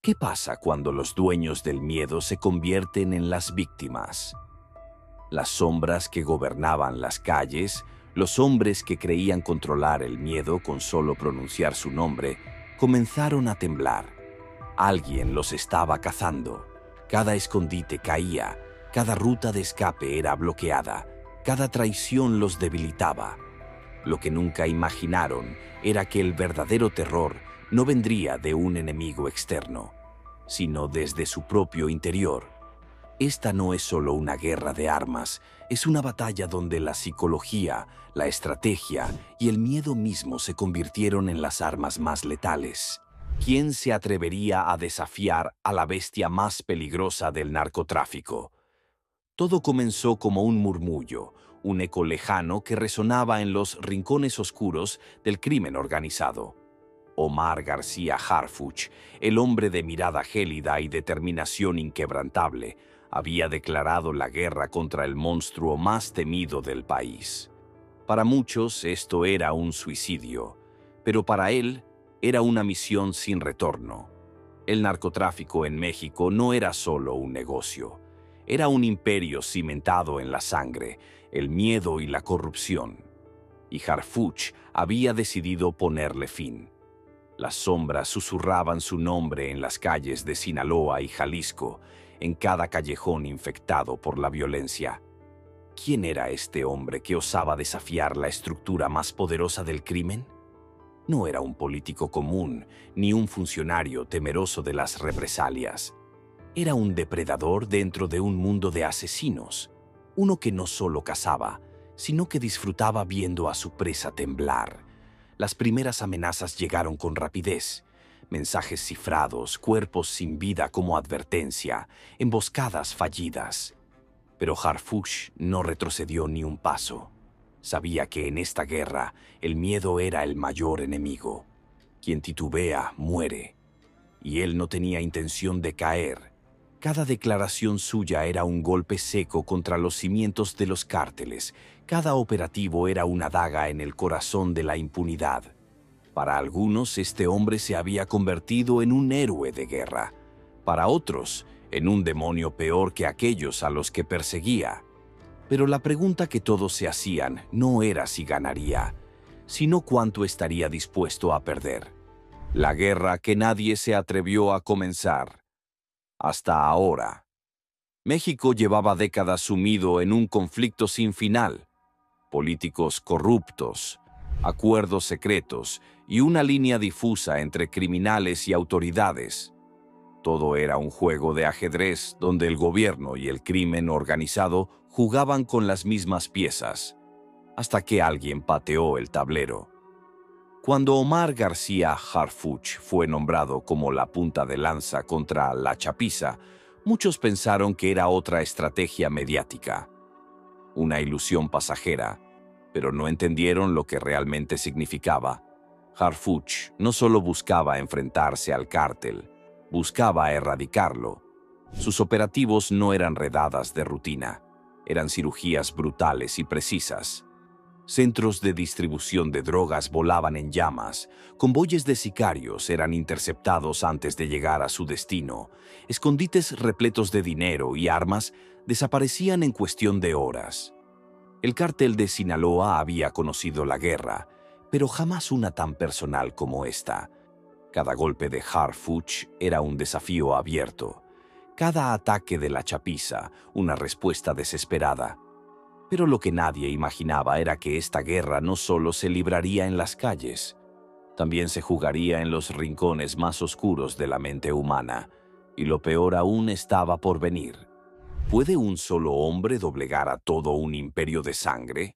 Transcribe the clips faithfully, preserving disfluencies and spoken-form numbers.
¿Qué pasa cuando los dueños del miedo se convierten en las víctimas? Las sombras que gobernaban las calles, los hombres que creían controlar el miedo con solo pronunciar su nombre, comenzaron a temblar. Alguien los estaba cazando. Cada escondite caía, cada ruta de escape era bloqueada, cada traición los debilitaba. Lo que nunca imaginaron era que el verdadero terror no vendría de un enemigo externo, sino desde su propio interior. Esta no es solo una guerra de armas, es una batalla donde la psicología, la estrategia y el miedo mismo se convirtieron en las armas más letales. ¿Quién se atrevería a desafiar a la bestia más peligrosa del narcotráfico? Todo comenzó como un murmullo, un eco lejano que resonaba en los rincones oscuros del crimen organizado. Omar García Harfuch, el hombre de mirada gélida y determinación inquebrantable, había declarado la guerra contra el monstruo más temido del país. Para muchos esto era un suicidio, pero para él era una misión sin retorno. El narcotráfico en México no era solo un negocio, era un imperio cimentado en la sangre, el miedo y la corrupción. Y Harfuch había decidido ponerle fin. Las sombras susurraban su nombre en las calles de Sinaloa y Jalisco, en cada callejón infectado por la violencia. ¿Quién era este hombre que osaba desafiar la estructura más poderosa del crimen? No era un político común, ni un funcionario temeroso de las represalias. Era un depredador dentro de un mundo de asesinos, uno que no solo cazaba, sino que disfrutaba viendo a su presa temblar. Las primeras amenazas llegaron con rapidez. Mensajes cifrados, cuerpos sin vida como advertencia, emboscadas fallidas. Pero Harfuch no retrocedió ni un paso. Sabía que en esta guerra el miedo era el mayor enemigo. Quien titubea, muere. Y él no tenía intención de caer. Cada declaración suya era un golpe seco contra los cimientos de los cárteles. Cada operativo era una daga en el corazón de la impunidad. Para algunos, este hombre se había convertido en un héroe de guerra. Para otros, en un demonio peor que aquellos a los que perseguía. Pero la pregunta que todos se hacían no era si ganaría, sino cuánto estaría dispuesto a perder. La guerra que nadie se atrevió a comenzar. Hasta ahora. México llevaba décadas sumido en un conflicto sin final. Políticos corruptos, acuerdos secretos y una línea difusa entre criminales y autoridades. Todo era un juego de ajedrez donde el gobierno y el crimen organizado jugaban con las mismas piezas, hasta que alguien pateó el tablero. Cuando Omar García Harfuch fue nombrado como la punta de lanza contra la chapiza, muchos pensaron que era otra estrategia mediática. Una ilusión pasajera, pero no entendieron lo que realmente significaba. Harfuch no solo buscaba enfrentarse al cártel, buscaba erradicarlo. Sus operativos no eran redadas de rutina, eran cirugías brutales y precisas. Centros de distribución de drogas volaban en llamas, convoyes de sicarios eran interceptados antes de llegar a su destino, escondites repletos de dinero y armas desaparecían en cuestión de horas. El cártel de Sinaloa había conocido la guerra, pero jamás una tan personal como esta. Cada golpe de Harfuch era un desafío abierto. Cada ataque de la chapiza, una respuesta desesperada. Pero lo que nadie imaginaba era que esta guerra no solo se libraría en las calles, también se jugaría en los rincones más oscuros de la mente humana, y lo peor aún estaba por venir. ¿Puede un solo hombre doblegar a todo un imperio de sangre?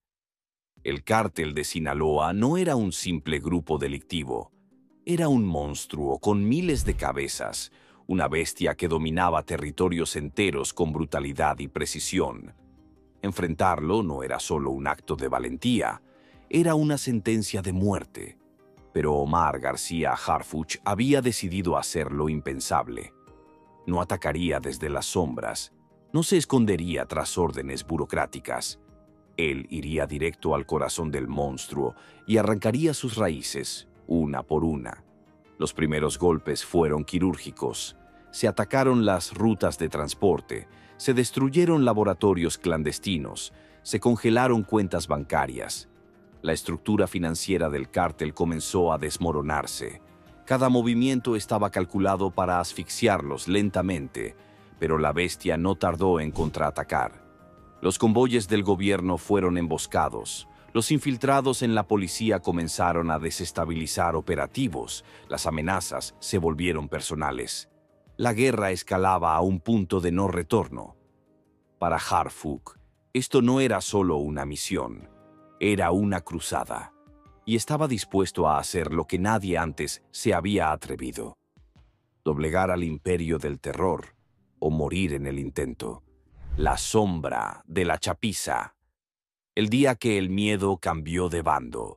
El cártel de Sinaloa no era un simple grupo delictivo, era un monstruo con miles de cabezas, una bestia que dominaba territorios enteros con brutalidad y precisión. Enfrentarlo no era solo un acto de valentía, era una sentencia de muerte. Pero Omar García Harfuch había decidido hacer lo impensable. No atacaría desde las sombras, no se escondería tras órdenes burocráticas. Él iría directo al corazón del monstruo y arrancaría sus raíces, una por una. Los primeros golpes fueron quirúrgicos. Se atacaron las rutas de transporte, se destruyeron laboratorios clandestinos, se congelaron cuentas bancarias. La estructura financiera del cártel comenzó a desmoronarse. Cada movimiento estaba calculado para asfixiarlos lentamente, pero la bestia no tardó en contraatacar. Los convoyes del gobierno fueron emboscados. Los infiltrados en la policía comenzaron a desestabilizar operativos. Las amenazas se volvieron personales. La guerra escalaba a un punto de no retorno. Para Harfuch, esto no era solo una misión, era una cruzada, y estaba dispuesto a hacer lo que nadie antes se había atrevido: doblegar al imperio del terror o morir en el intento. La sombra de la chapiza. El día que el miedo cambió de bando.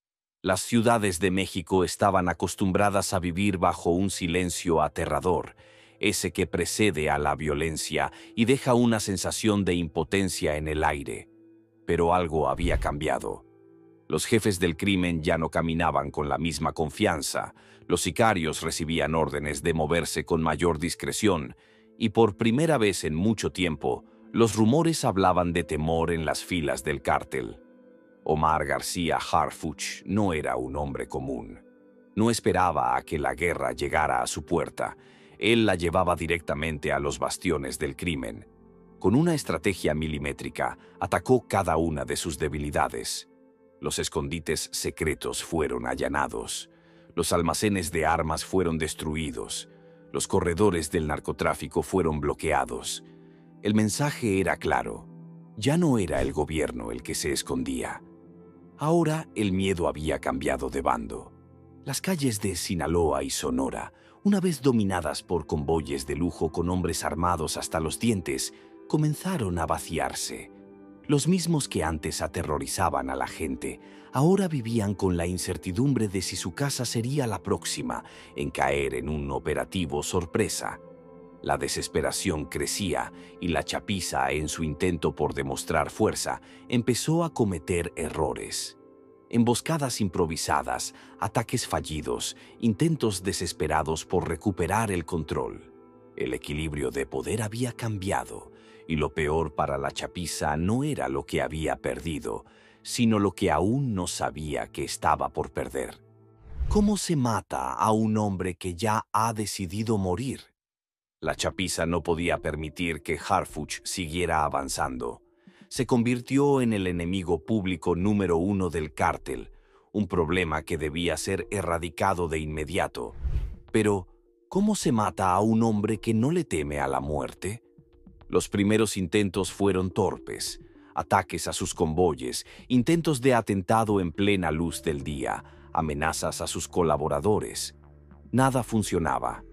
Las ciudades de México estaban acostumbradas a vivir bajo un silencio aterrador, ese que precede a la violencia y deja una sensación de impotencia en el aire. Pero algo había cambiado. Los jefes del crimen ya no caminaban con la misma confianza, los sicarios recibían órdenes de moverse con mayor discreción, y por primera vez en mucho tiempo, los rumores hablaban de temor en las filas del cártel. Omar García Harfuch no era un hombre común. No esperaba a que la guerra llegara a su puerta. Él la llevaba directamente a los bastiones del crimen. Con una estrategia milimétrica, atacó cada una de sus debilidades. Los escondites secretos fueron allanados. Los almacenes de armas fueron destruidos. Los corredores del narcotráfico fueron bloqueados. El mensaje era claro. Ya no era el gobierno el que se escondía. Ahora el miedo había cambiado de bando. Las calles de Sinaloa y Sonora, una vez dominadas por convoyes de lujo con hombres armados hasta los dientes, comenzaron a vaciarse. Los mismos que antes aterrorizaban a la gente, ahora vivían con la incertidumbre de si su casa sería la próxima en caer en un operativo sorpresa. La desesperación crecía y la chapiza, en su intento por demostrar fuerza, empezó a cometer errores. Emboscadas improvisadas, ataques fallidos, intentos desesperados por recuperar el control. El equilibrio de poder había cambiado, y lo peor para la chapiza no era lo que había perdido, sino lo que aún no sabía que estaba por perder. ¿Cómo se mata a un hombre que ya ha decidido morir? La chapiza no podía permitir que Harfuch siguiera avanzando. Se convirtió en el enemigo público número uno del cártel, un problema que debía ser erradicado de inmediato. Pero, ¿cómo se mata a un hombre que no le teme a la muerte? Los primeros intentos fueron torpes, ataques a sus convoyes, intentos de atentado en plena luz del día, amenazas a sus colaboradores. Nada funcionaba.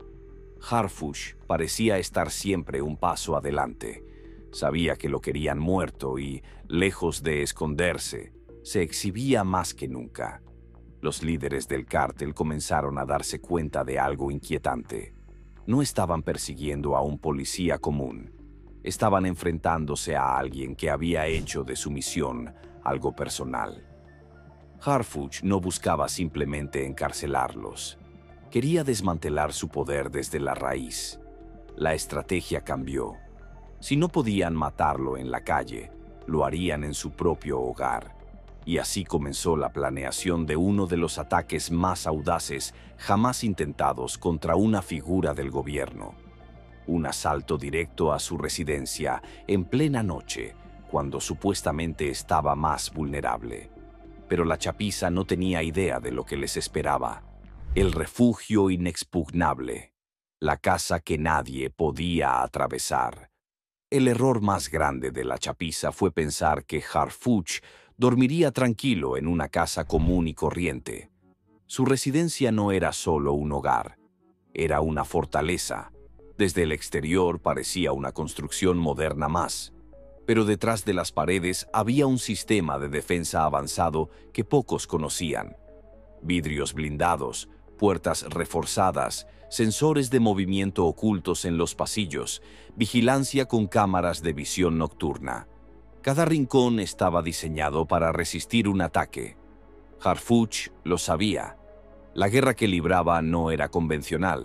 Harfuch parecía estar siempre un paso adelante. Sabía que lo querían muerto y, lejos de esconderse, se exhibía más que nunca. Los líderes del cártel comenzaron a darse cuenta de algo inquietante. No estaban persiguiendo a un policía común. Estaban enfrentándose a alguien que había hecho de su misión algo personal. Harfuch no buscaba simplemente encarcelarlos. Quería desmantelar su poder desde la raíz. La estrategia cambió. Si no podían matarlo en la calle, lo harían en su propio hogar. Y así comenzó la planeación de uno de los ataques más audaces jamás intentados contra una figura del gobierno. Un asalto directo a su residencia en plena noche, cuando supuestamente estaba más vulnerable. Pero la chapiza no tenía idea de lo que les esperaba. El refugio inexpugnable, la casa que nadie podía atravesar. El error más grande de la chapiza fue pensar que Harfuch dormiría tranquilo en una casa común y corriente. Su residencia no era solo un hogar, era una fortaleza. Desde el exterior parecía una construcción moderna más, pero detrás de las paredes había un sistema de defensa avanzado que pocos conocían. Vidrios blindados, puertas reforzadas, sensores de movimiento ocultos en los pasillos, vigilancia con cámaras de visión nocturna. Cada rincón estaba diseñado para resistir un ataque. Harfuch lo sabía. La guerra que libraba no era convencional.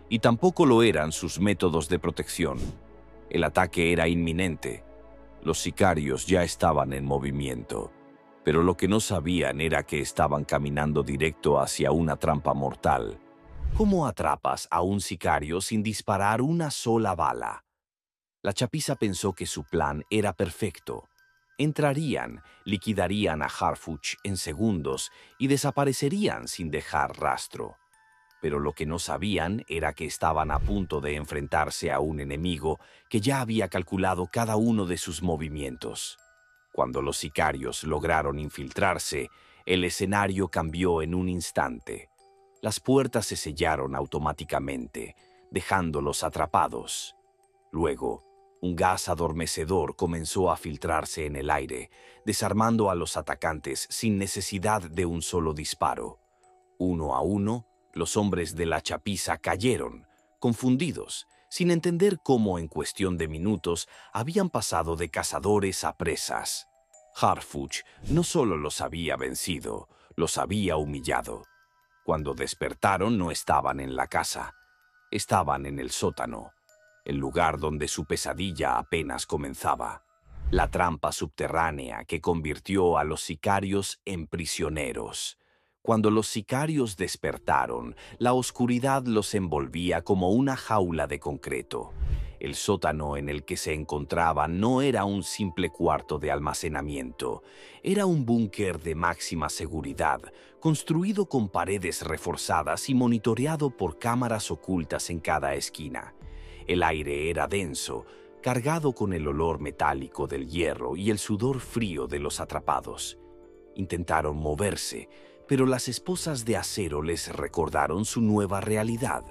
Y tampoco lo eran sus métodos de protección. El ataque era inminente. Los sicarios ya estaban en movimiento, pero lo que no sabían era que estaban caminando directo hacia una trampa mortal. ¿Cómo atrapas a un sicario sin disparar una sola bala? La chapiza pensó que su plan era perfecto. Entrarían, liquidarían a Harfuch en segundos y desaparecerían sin dejar rastro. Pero lo que no sabían era que estaban a punto de enfrentarse a un enemigo que ya había calculado cada uno de sus movimientos. Cuando los sicarios lograron infiltrarse, el escenario cambió en un instante. Las puertas se sellaron automáticamente, dejándolos atrapados. Luego, un gas adormecedor comenzó a filtrarse en el aire, desarmando a los atacantes sin necesidad de un solo disparo. Uno a uno, los hombres de la chapiza cayeron, confundidos, sin entender cómo en cuestión de minutos habían pasado de cazadores a presas. Harfuch no solo los había vencido, los había humillado. Cuando despertaron no estaban en la casa, estaban en el sótano, el lugar donde su pesadilla apenas comenzaba. La trampa subterránea que convirtió a los sicarios en prisioneros. Cuando los sicarios despertaron, la oscuridad los envolvía como una jaula de concreto. El sótano en el que se encontraban no era un simple cuarto de almacenamiento, era un búnker de máxima seguridad, construido con paredes reforzadas y monitoreado por cámaras ocultas en cada esquina. El aire era denso, cargado con el olor metálico del hierro y el sudor frío de los atrapados. Intentaron moverse, pero las esposas de acero les recordaron su nueva realidad.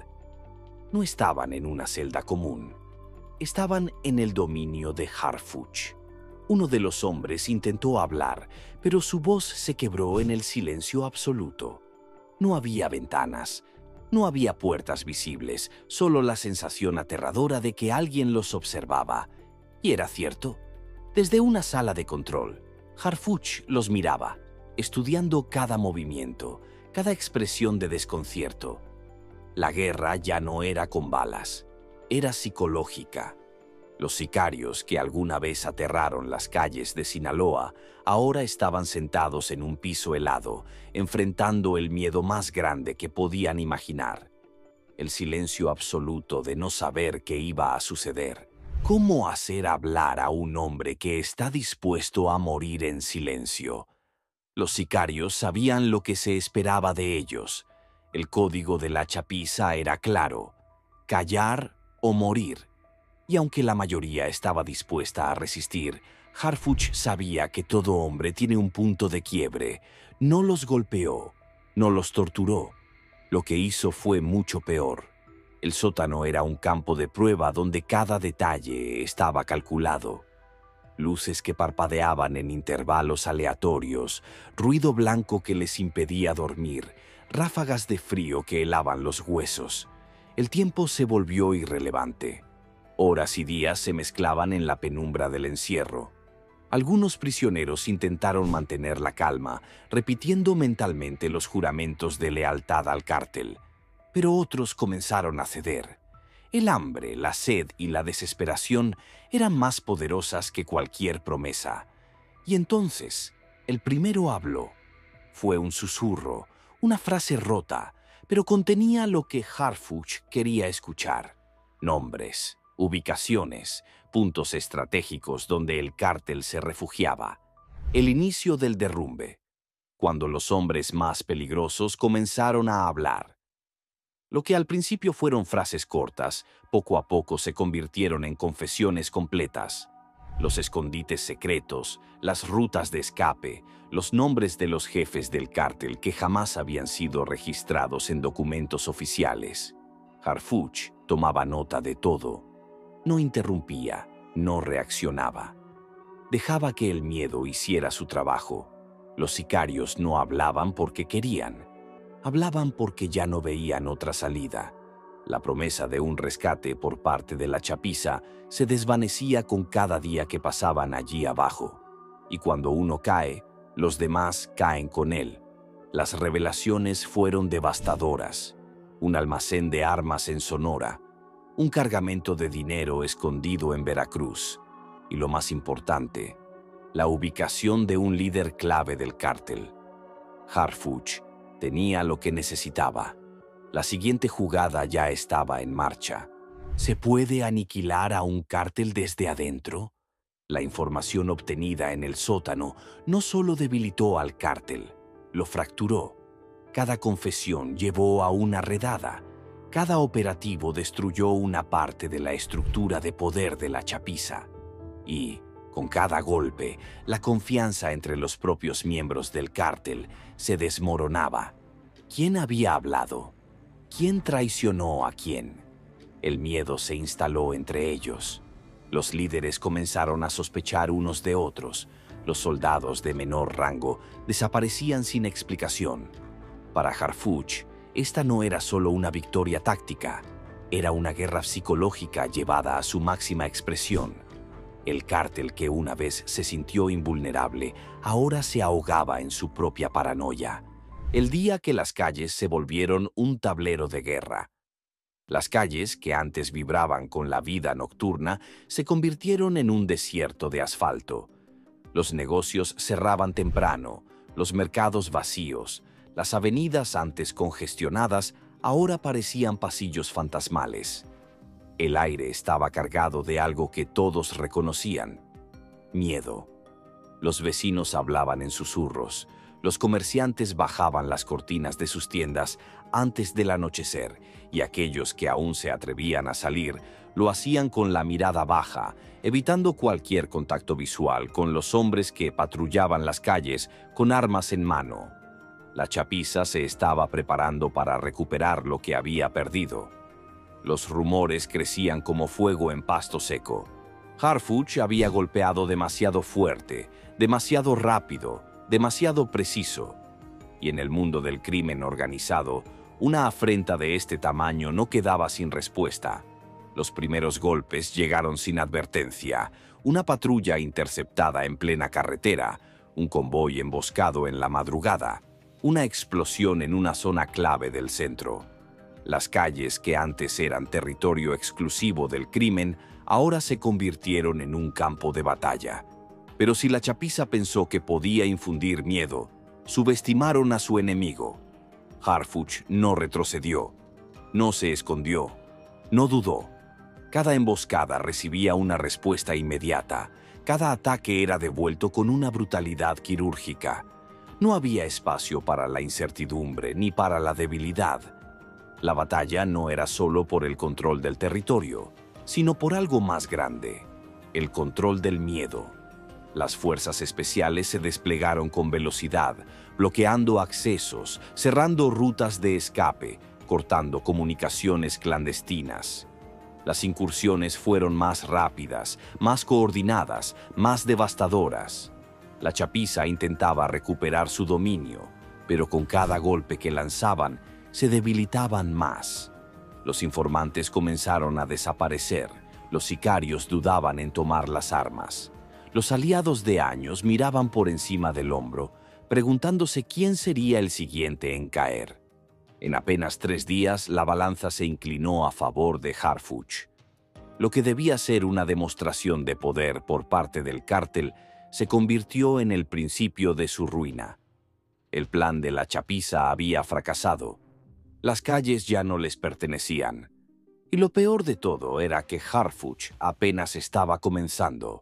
No estaban en una celda común. Estaban en el dominio de Harfuch. Uno de los hombres intentó hablar, pero su voz se quebró en el silencio absoluto. No había ventanas, no había puertas visibles, solo la sensación aterradora de que alguien los observaba. Y era cierto. Desde una sala de control, Harfuch los miraba, estudiando cada movimiento, cada expresión de desconcierto. La guerra ya no era con balas, era psicológica. Los sicarios que alguna vez aterraron las calles de Sinaloa ahora estaban sentados en un piso helado, enfrentando el miedo más grande que podían imaginar. El silencio absoluto de no saber qué iba a suceder. ¿Cómo hacer hablar a un hombre que está dispuesto a morir en silencio? Los sicarios sabían lo que se esperaba de ellos. El código de la chapiza era claro: callar o morir. Y aunque la mayoría estaba dispuesta a resistir, Harfuch sabía que todo hombre tiene un punto de quiebre. No los golpeó, no los torturó. Lo que hizo fue mucho peor. El sótano era un campo de prueba donde cada detalle estaba calculado. Luces que parpadeaban en intervalos aleatorios, ruido blanco que les impedía dormir, ráfagas de frío que helaban los huesos. El tiempo se volvió irrelevante. Horas y días se mezclaban en la penumbra del encierro. Algunos prisioneros intentaron mantener la calma, repitiendo mentalmente los juramentos de lealtad al cártel, pero otros comenzaron a ceder. El hambre, la sed y la desesperación eran más poderosas que cualquier promesa. Y entonces, el primero habló. Fue un susurro, una frase rota, pero contenía lo que Harfuch quería escuchar: nombres, ubicaciones, puntos estratégicos donde el cártel se refugiaba. El inicio del derrumbe, cuando los hombres más peligrosos comenzaron a hablar. Lo que al principio fueron frases cortas, poco a poco se convirtieron en confesiones completas. Los escondites secretos, las rutas de escape, los nombres de los jefes del cártel que jamás habían sido registrados en documentos oficiales. Harfuch tomaba nota de todo. No interrumpía, no reaccionaba. Dejaba que el miedo hiciera su trabajo. Los sicarios no hablaban porque querían. Hablaban porque ya no veían otra salida. La promesa de un rescate por parte de la chapiza se desvanecía con cada día que pasaban allí abajo. Y cuando uno cae, los demás caen con él. Las revelaciones fueron devastadoras. un almacén de armas en Sonora, un cargamento de dinero escondido en Veracruz y, lo más importante, la ubicación de un líder clave del cártel. Harfuch tenía lo que necesitaba. La siguiente jugada ya estaba en marcha. ¿Se puede aniquilar a un cártel desde adentro? La información obtenida en el sótano no solo debilitó al cártel, lo fracturó. Cada confesión llevó a una redada. Cada operativo destruyó una parte de la estructura de poder de la chapiza. Y, con cada golpe, la confianza entre los propios miembros del cártel se desmoronaba. ¿Quién había hablado? ¿Quién traicionó a quién? El miedo se instaló entre ellos. Los líderes comenzaron a sospechar unos de otros. Los soldados de menor rango desaparecían sin explicación. Para Harfuch, esta no era solo una victoria táctica, era una guerra psicológica llevada a su máxima expresión. El cártel que una vez se sintió invulnerable, ahora se ahogaba en su propia paranoia. El día que las calles se volvieron un tablero de guerra. Las calles, que antes vibraban con la vida nocturna, se convirtieron en un desierto de asfalto. Los negocios cerraban temprano, los mercados vacíos, las avenidas antes congestionadas ahora parecían pasillos fantasmales. El aire estaba cargado de algo que todos reconocían: miedo. Los vecinos hablaban en susurros, los comerciantes bajaban las cortinas de sus tiendas antes del anochecer, y aquellos que aún se atrevían a salir lo hacían con la mirada baja, evitando cualquier contacto visual con los hombres que patrullaban las calles con armas en mano. La chapiza se estaba preparando para recuperar lo que había perdido. Los rumores crecían como fuego en pasto seco. Harfuch había golpeado demasiado fuerte, demasiado rápido, demasiado preciso. Y en el mundo del crimen organizado, una afrenta de este tamaño no quedaba sin respuesta. Los primeros golpes llegaron sin advertencia. Una patrulla interceptada en plena carretera, un convoy emboscado en la madrugada, una explosión en una zona clave del centro. Las calles que antes eran territorio exclusivo del crimen, ahora se convirtieron en un campo de batalla. Pero si la chapiza pensó que podía infundir miedo, subestimaron a su enemigo. Harfuch no retrocedió, no se escondió, no dudó. Cada emboscada recibía una respuesta inmediata, cada ataque era devuelto con una brutalidad quirúrgica. No había espacio para la incertidumbre ni para la debilidad. La batalla no era solo por el control del territorio, sino por algo más grande: el control del miedo. Las fuerzas especiales se desplegaron con velocidad, bloqueando accesos, cerrando rutas de escape, cortando comunicaciones clandestinas. Las incursiones fueron más rápidas, más coordinadas, más devastadoras. La chapiza intentaba recuperar su dominio, pero con cada golpe que lanzaban, se debilitaban más. Los informantes comenzaron a desaparecer, los sicarios dudaban en tomar las armas. Los aliados de años miraban por encima del hombro, preguntándose quién sería el siguiente en caer. En apenas tres días, la balanza se inclinó a favor de Harfuch. Lo que debía ser una demostración de poder por parte del cártel se convirtió en el principio de su ruina. El plan de la chapiza había fracasado. Las calles ya no les pertenecían. Y lo peor de todo era que Harfuch apenas estaba comenzando.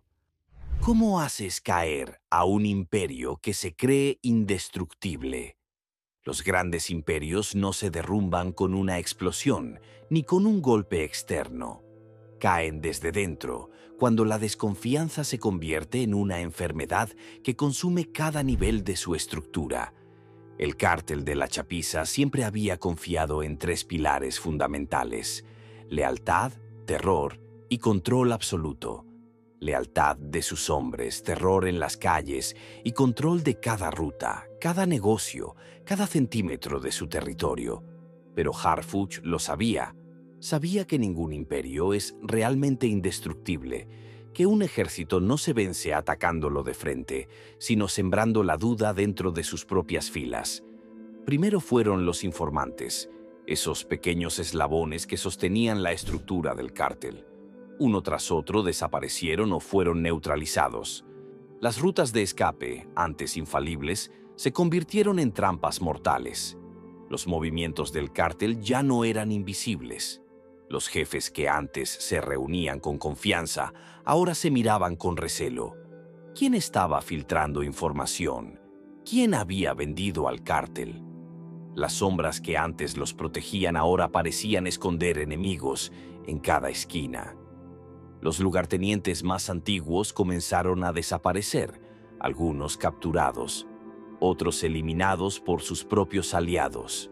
¿Cómo haces caer a un imperio que se cree indestructible? Los grandes imperios no se derrumban con una explosión ni con un golpe externo. Caen desde dentro, cuando la desconfianza se convierte en una enfermedad que consume cada nivel de su estructura. El cártel de la chapiza siempre había confiado en tres pilares fundamentales: lealtad, terror y control absoluto. Lealtad de sus hombres, terror en las calles y control de cada ruta, cada negocio, cada centímetro de su territorio. Pero Harfuch lo sabía. Sabía que ningún imperio es realmente indestructible, que un ejército no se vence atacándolo de frente, sino sembrando la duda dentro de sus propias filas. Primero fueron los informantes, esos pequeños eslabones que sostenían la estructura del cártel. Uno tras otro desaparecieron o fueron neutralizados. Las rutas de escape, antes infalibles, se convirtieron en trampas mortales. Los movimientos del cártel ya no eran invisibles. Los jefes que antes se reunían con confianza, ahora se miraban con recelo. ¿Quién estaba filtrando información? ¿Quién había vendido al cártel? Las sombras que antes los protegían ahora parecían esconder enemigos en cada esquina. Los lugartenientes más antiguos comenzaron a desaparecer, algunos capturados, otros eliminados por sus propios aliados.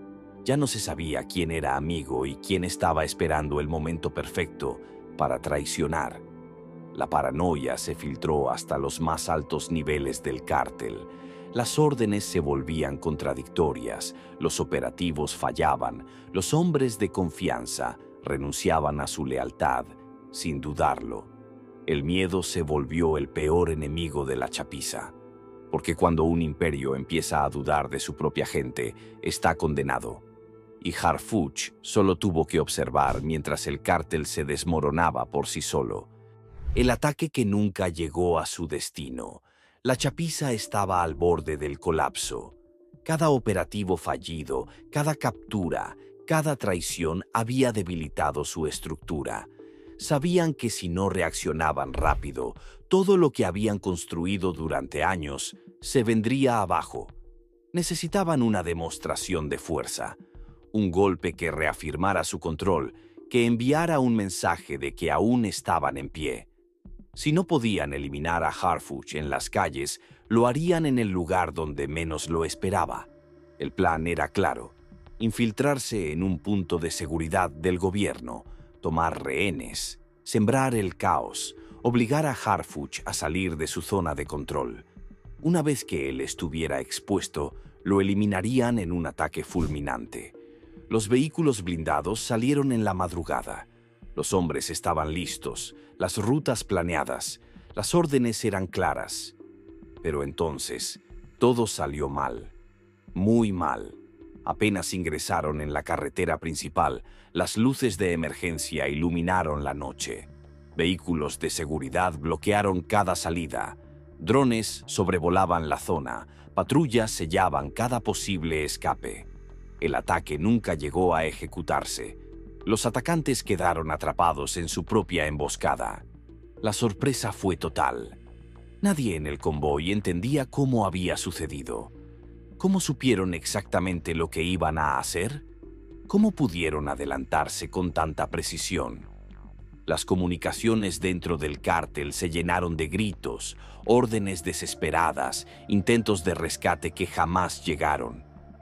Ya no se sabía quién era amigo y quién estaba esperando el momento perfecto para traicionar. La paranoia se filtró hasta los más altos niveles del cártel. Las órdenes se volvían contradictorias, los operativos fallaban, los hombres de confianza renunciaban a su lealtad, sin dudarlo. El miedo se volvió el peor enemigo de la chapiza. Porque cuando un imperio empieza a dudar de su propia gente, está condenado. Y Harfuch solo tuvo que observar mientras el cártel se desmoronaba por sí solo. El ataque que nunca llegó a su destino. La chapiza estaba al borde del colapso. Cada operativo fallido, cada captura, cada traición había debilitado su estructura. Sabían que si no reaccionaban rápido, todo lo que habían construido durante años se vendría abajo. Necesitaban una demostración de fuerza, un golpe que reafirmara su control, que enviara un mensaje de que aún estaban en pie. Si no podían eliminar a Harfuch en las calles, lo harían en el lugar donde menos lo esperaba. El plan era claro: infiltrarse en un punto de seguridad del gobierno, tomar rehenes, sembrar el caos, obligar a Harfuch a salir de su zona de control. Una vez que él estuviera expuesto, lo eliminarían en un ataque fulminante. Los vehículos blindados salieron en la madrugada. Los hombres estaban listos, las rutas planeadas, las órdenes eran claras. Pero entonces, todo salió mal, muy mal. Apenas ingresaron en la carretera principal, las luces de emergencia iluminaron la noche. Vehículos de seguridad bloquearon cada salida. Drones sobrevolaban la zona, patrullas sellaban cada posible escape. El ataque nunca llegó a ejecutarse. Los atacantes quedaron atrapados en su propia emboscada. La sorpresa fue total. Nadie en el convoy entendía cómo había sucedido. ¿Cómo supieron exactamente lo que iban a hacer? ¿Cómo pudieron adelantarse con tanta precisión? Las comunicaciones dentro del cártel se llenaron de gritos, órdenes desesperadas, intentos de rescate que jamás llegaron.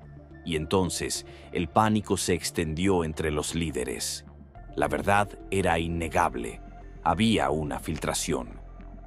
Y entonces el pánico se extendió entre los líderes. La verdad era innegable. Había una filtración.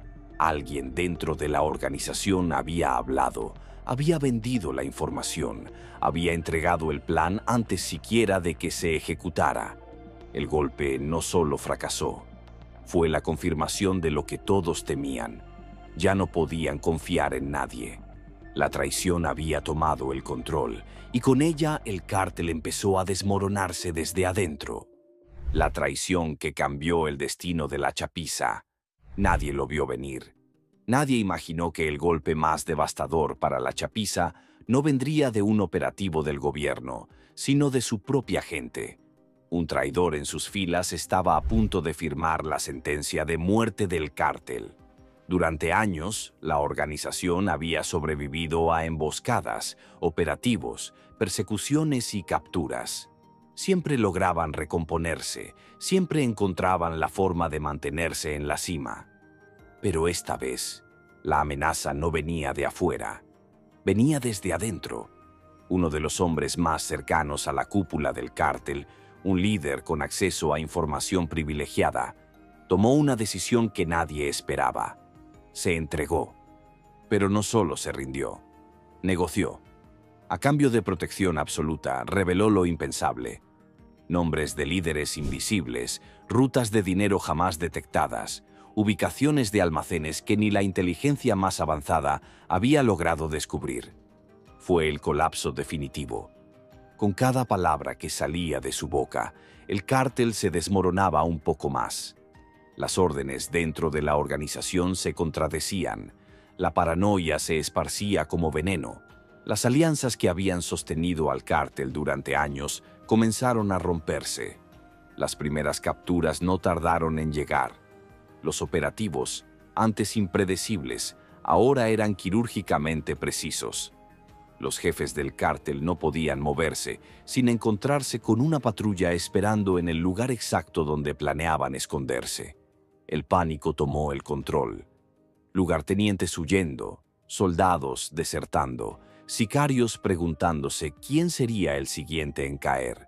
Alguien dentro de la organización había hablado, había vendido la información, había entregado el plan antes siquiera de que se ejecutara. El golpe no solo fracasó, fue la confirmación de lo que todos temían. Ya no podían confiar en nadie. La traición había tomado el control y con ella el cártel empezó a desmoronarse desde adentro. La traición que cambió el destino de la chapiza. Nadie lo vio venir. Nadie imaginó que el golpe más devastador para la chapiza no vendría de un operativo del gobierno, sino de su propia gente. Un traidor en sus filas estaba a punto de firmar la sentencia de muerte del cártel. Durante años, la organización había sobrevivido a emboscadas, operativos, persecuciones y capturas. Siempre lograban recomponerse, siempre encontraban la forma de mantenerse en la cima. Pero esta vez, la amenaza no venía de afuera, venía desde adentro. Uno de los hombres más cercanos a la cúpula del cártel, un líder con acceso a información privilegiada, tomó una decisión que nadie esperaba. Se entregó. Pero no solo se rindió, negoció. A cambio de protección absoluta, reveló lo impensable. Nombres de líderes invisibles, rutas de dinero jamás detectadas, ubicaciones de almacenes que ni la inteligencia más avanzada había logrado descubrir. Fue el colapso definitivo. Con cada palabra que salía de su boca, el cártel se desmoronaba un poco más. Las órdenes dentro de la organización se contradecían. La paranoia se esparcía como veneno. Las alianzas que habían sostenido al cártel durante años comenzaron a romperse. Las primeras capturas no tardaron en llegar. Los operativos, antes impredecibles, ahora eran quirúrgicamente precisos. Los jefes del cártel no podían moverse sin encontrarse con una patrulla esperando en el lugar exacto donde planeaban esconderse. El pánico tomó el control. Lugartenientes huyendo, soldados desertando, sicarios preguntándose quién sería el siguiente en caer.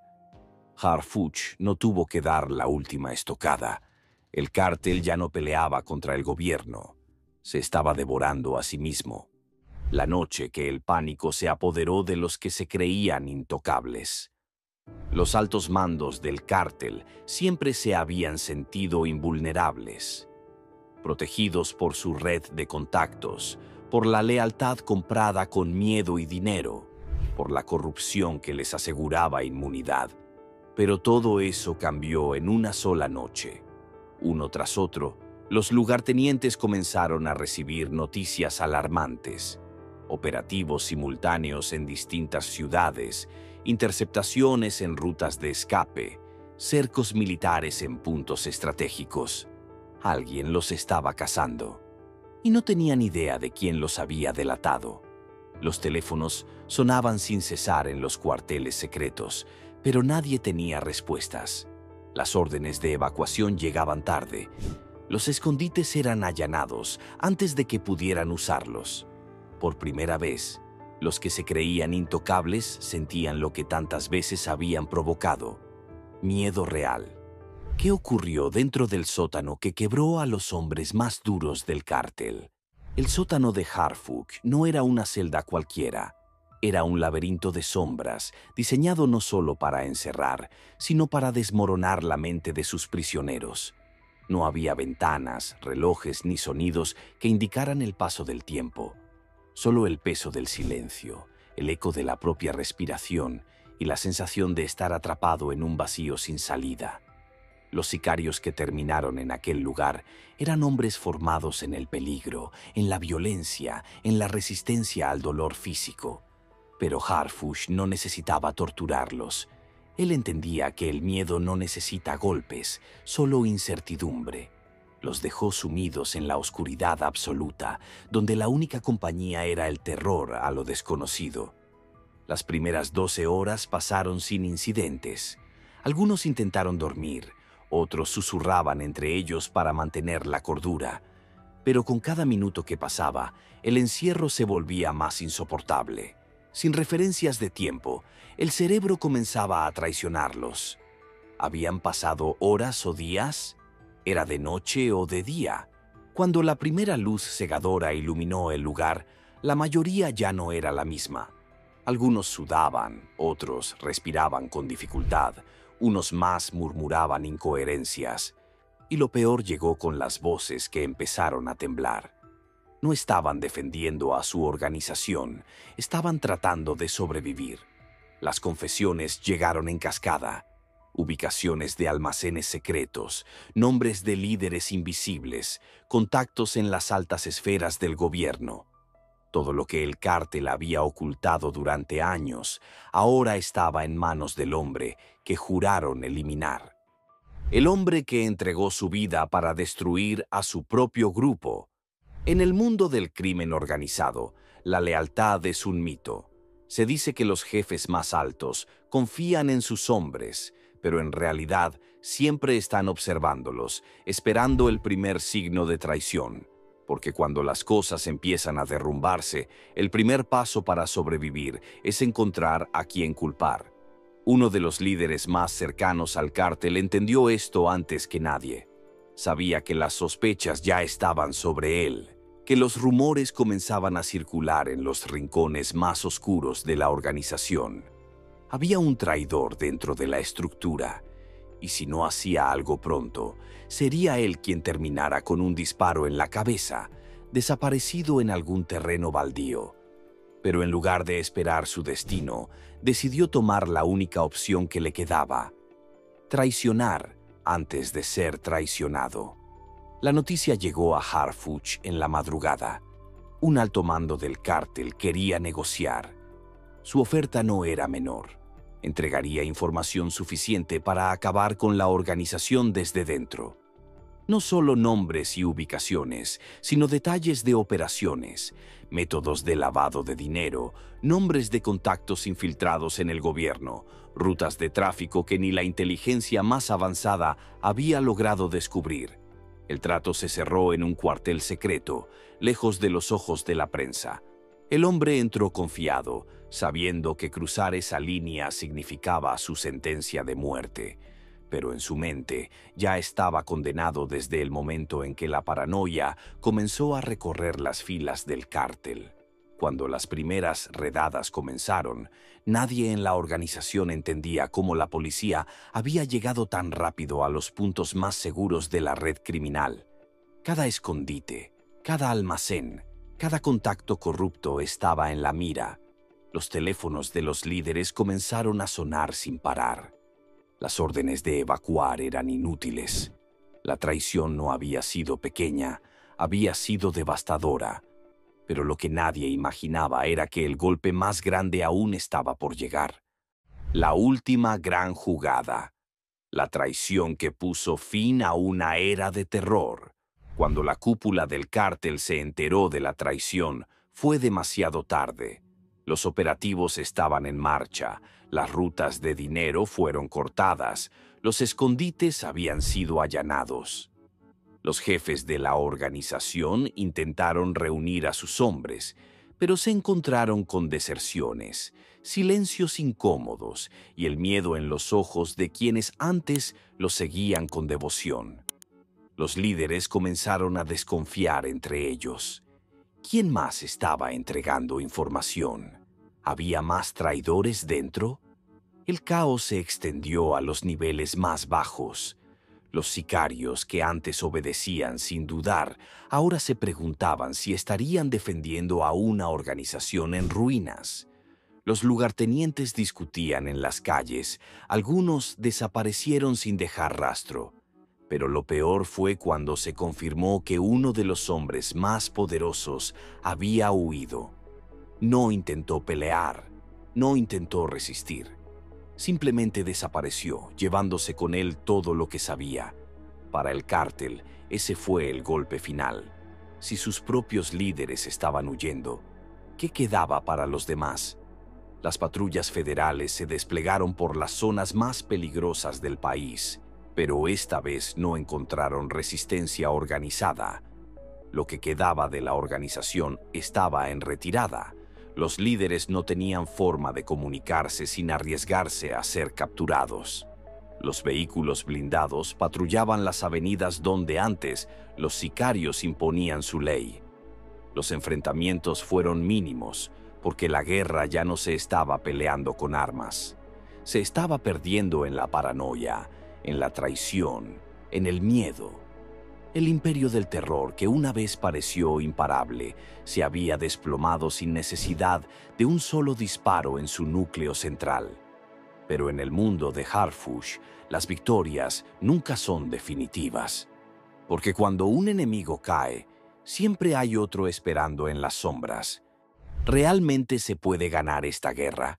Harfuch no tuvo que dar la última estocada. El cártel ya no peleaba contra el gobierno. Se estaba devorando a sí mismo. La noche que el pánico se apoderó de los que se creían intocables. Los altos mandos del cártel siempre se habían sentido invulnerables, protegidos por su red de contactos, por la lealtad comprada con miedo y dinero, por la corrupción que les aseguraba inmunidad. Pero todo eso cambió en una sola noche. Uno tras otro, los lugartenientes comenzaron a recibir noticias alarmantes. Operativos simultáneos en distintas ciudades, interceptaciones en rutas de escape, cercos militares en puntos estratégicos. Alguien los estaba cazando. Y no tenían idea de quién los había delatado. Los teléfonos sonaban sin cesar en los cuarteles secretos, pero nadie tenía respuestas. Las órdenes de evacuación llegaban tarde. Los escondites eran allanados antes de que pudieran usarlos. Por primera vez, los que se creían intocables sentían lo que tantas veces habían provocado: miedo real. ¿Qué ocurrió dentro del sótano que quebró a los hombres más duros del cártel? El sótano de Harfuch no era una celda cualquiera. Era un laberinto de sombras, diseñado no solo para encerrar, sino para desmoronar la mente de sus prisioneros. No había ventanas, relojes ni sonidos que indicaran el paso del tiempo. Solo el peso del silencio, el eco de la propia respiración y la sensación de estar atrapado en un vacío sin salida. Los sicarios que terminaron en aquel lugar eran hombres formados en el peligro, en la violencia, en la resistencia al dolor físico. Pero Harfuch no necesitaba torturarlos. Él entendía que el miedo no necesita golpes, solo incertidumbre. Los dejó sumidos en la oscuridad absoluta, donde la única compañía era el terror a lo desconocido. Las primeras doce horas pasaron sin incidentes. Algunos intentaron dormir, otros susurraban entre ellos para mantener la cordura. Pero con cada minuto que pasaba, el encierro se volvía más insoportable. Sin referencias de tiempo, el cerebro comenzaba a traicionarlos. ¿Habían pasado horas o días? ¿Era de noche o de día? Cuando la primera luz cegadora iluminó el lugar, la mayoría ya no era la misma. Algunos sudaban, otros respiraban con dificultad, unos más murmuraban incoherencias. Y lo peor llegó con las voces que empezaron a temblar. No estaban defendiendo a su organización, estaban tratando de sobrevivir. Las confesiones llegaron en cascada. Ubicaciones de almacenes secretos, nombres de líderes invisibles, contactos en las altas esferas del gobierno. Todo lo que el cártel había ocultado durante años ahora estaba en manos del hombre que juraron eliminar. El hombre que entregó su vida para destruir a su propio grupo. En el mundo del crimen organizado, la lealtad es un mito. Se dice que los jefes más altos confían en sus hombres, pero en realidad siempre están observándolos, esperando el primer signo de traición. Porque cuando las cosas empiezan a derrumbarse, el primer paso para sobrevivir es encontrar a quién culpar. Uno de los líderes más cercanos al cártel entendió esto antes que nadie. Sabía que las sospechas ya estaban sobre él, que los rumores comenzaban a circular en los rincones más oscuros de la organización. Había un traidor dentro de la estructura, y si no hacía algo pronto, sería él quien terminara con un disparo en la cabeza, desaparecido en algún terreno baldío. Pero en lugar de esperar su destino, decidió tomar la única opción que le quedaba: traicionar antes de ser traicionado. La noticia llegó a Harfuch en la madrugada. Un alto mando del cártel quería negociar. Su oferta no era menor. Entregaría información suficiente para acabar con la organización desde dentro. No solo nombres y ubicaciones, sino detalles de operaciones, métodos de lavado de dinero, nombres de contactos infiltrados en el gobierno, rutas de tráfico que ni la inteligencia más avanzada había logrado descubrir. El trato se cerró en un cuartel secreto, lejos de los ojos de la prensa. El hombre entró confiado, sabiendo que cruzar esa línea significaba su sentencia de muerte. Pero en su mente ya estaba condenado desde el momento en que la paranoia comenzó a recorrer las filas del cártel. Cuando las primeras redadas comenzaron, nadie en la organización entendía cómo la policía había llegado tan rápido a los puntos más seguros de la red criminal. Cada escondite, cada almacén, cada contacto corrupto estaba en la mira. Los teléfonos de los líderes comenzaron a sonar sin parar. Las órdenes de evacuar eran inútiles. La traición no había sido pequeña, había sido devastadora. Pero lo que nadie imaginaba era que el golpe más grande aún estaba por llegar. La última gran jugada. La traición que puso fin a una era de terror. Cuando la cúpula del cártel se enteró de la traición, fue demasiado tarde. Los operativos estaban en marcha, las rutas de dinero fueron cortadas, los escondites habían sido allanados. Los jefes de la organización intentaron reunir a sus hombres, pero se encontraron con deserciones, silencios incómodos y el miedo en los ojos de quienes antes los seguían con devoción. Los líderes comenzaron a desconfiar entre ellos. ¿Quién más estaba entregando información? ¿Había más traidores dentro? El caos se extendió a los niveles más bajos. Los sicarios que antes obedecían sin dudar, ahora se preguntaban si estarían defendiendo a una organización en ruinas. Los lugartenientes discutían en las calles, algunos desaparecieron sin dejar rastro. Pero lo peor fue cuando se confirmó que uno de los hombres más poderosos había huido. No intentó pelear, no intentó resistir. Simplemente desapareció, llevándose con él todo lo que sabía. Para el cártel, ese fue el golpe final. Si sus propios líderes estaban huyendo, ¿qué quedaba para los demás? Las patrullas federales se desplegaron por las zonas más peligrosas del país, pero esta vez no encontraron resistencia organizada. Lo que quedaba de la organización estaba en retirada. Los líderes no tenían forma de comunicarse sin arriesgarse a ser capturados. Los vehículos blindados patrullaban las avenidas donde antes los sicarios imponían su ley. Los enfrentamientos fueron mínimos, porque la guerra ya no se estaba peleando con armas. Se estaba perdiendo en la paranoia, en la traición, en el miedo. El imperio del terror, que una vez pareció imparable, se había desplomado sin necesidad de un solo disparo en su núcleo central. Pero en el mundo de Harfuch, las victorias nunca son definitivas. Porque cuando un enemigo cae, siempre hay otro esperando en las sombras. ¿Realmente se puede ganar esta guerra?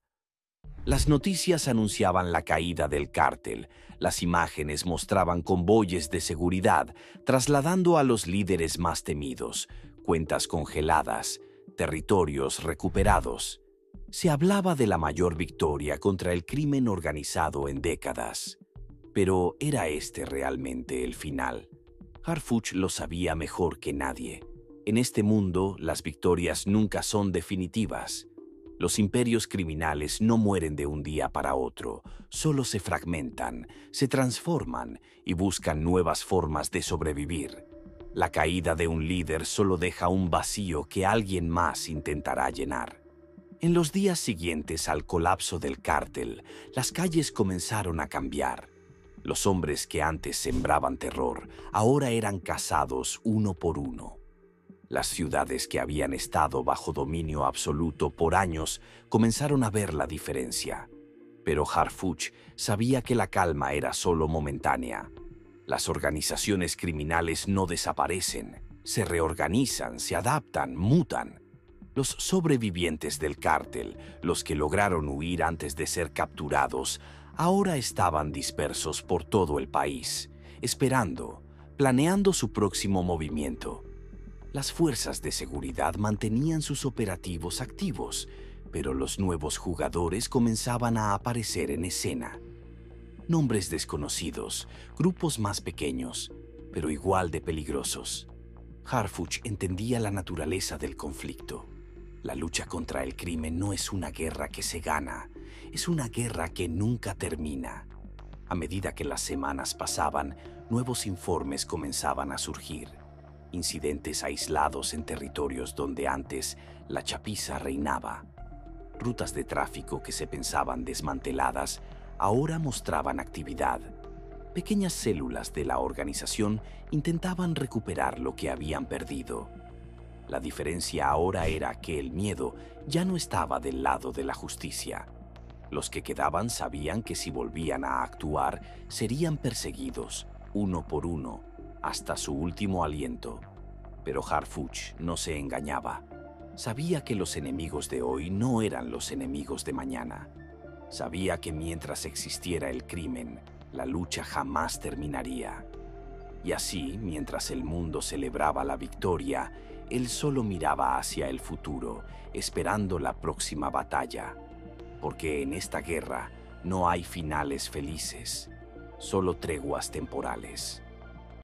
Las noticias anunciaban la caída del cártel. Las imágenes mostraban convoyes de seguridad, trasladando a los líderes más temidos, cuentas congeladas, territorios recuperados. Se hablaba de la mayor victoria contra el crimen organizado en décadas. Pero ¿era este realmente el final? Harfuch lo sabía mejor que nadie. En este mundo, las victorias nunca son definitivas. Los imperios criminales no mueren de un día para otro, solo se fragmentan, se transforman y buscan nuevas formas de sobrevivir. La caída de un líder solo deja un vacío que alguien más intentará llenar. En los días siguientes al colapso del cártel, las calles comenzaron a cambiar. Los hombres que antes sembraban terror, ahora eran cazados uno por uno. Las ciudades que habían estado bajo dominio absoluto por años comenzaron a ver la diferencia. Pero Harfuch sabía que la calma era solo momentánea. Las organizaciones criminales no desaparecen, se reorganizan, se adaptan, mutan. Los sobrevivientes del cártel, los que lograron huir antes de ser capturados, ahora estaban dispersos por todo el país, esperando, planeando su próximo movimiento. Las fuerzas de seguridad mantenían sus operativos activos, pero los nuevos jugadores comenzaban a aparecer en escena. Nombres desconocidos, grupos más pequeños, pero igual de peligrosos. Harfuch entendía la naturaleza del conflicto. La lucha contra el crimen no es una guerra que se gana, es una guerra que nunca termina. A medida que las semanas pasaban, nuevos informes comenzaban a surgir. Incidentes aislados en territorios donde antes la chapiza reinaba. Rutas de tráfico que se pensaban desmanteladas ahora mostraban actividad. Pequeñas células de la organización intentaban recuperar lo que habían perdido. La diferencia ahora era que el miedo ya no estaba del lado de la justicia. Los que quedaban sabían que si volvían a actuar, serían perseguidos, uno por uno, hasta su último aliento. Pero Harfuch no se engañaba. Sabía que los enemigos de hoy no eran los enemigos de mañana. Sabía que mientras existiera el crimen, la lucha jamás terminaría. Y así, mientras el mundo celebraba la victoria, él solo miraba hacia el futuro, esperando la próxima batalla. Porque en esta guerra no hay finales felices, solo treguas temporales.